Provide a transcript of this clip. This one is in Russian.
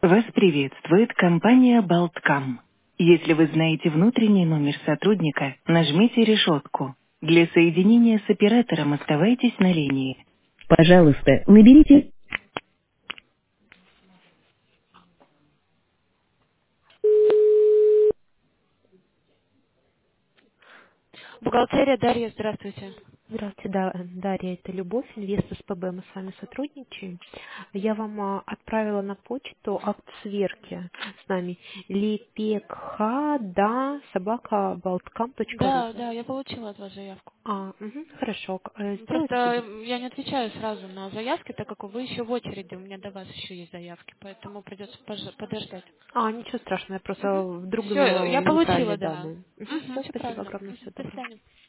Вас приветствует компания Болткам. Если вы знаете внутренний номер сотрудника, нажмите решетку. Для соединения с оператором оставайтесь на линии. Пожалуйста, наберите. Бухгалтерия Дарья, здравствуйте. Здравствуйте, Дарья, это Любовь, Инвест СПБ, мы с вами сотрудничаем. Я вам отправила на почту акт сверки с нами липекха, собака, болткам.ру. Да, да, я получила от вас заявку. Хорошо. Просто Сделайте. я не отвечаю сразу на заявки, так как вы еще в очереди, у меня до вас еще есть заявки, поэтому придется подождать. Ничего страшного, я просто вдруг Все, ввела я неправильные получила, да. данные. Все, Все спасибо правильно. огромное, всего До доброго. свидания.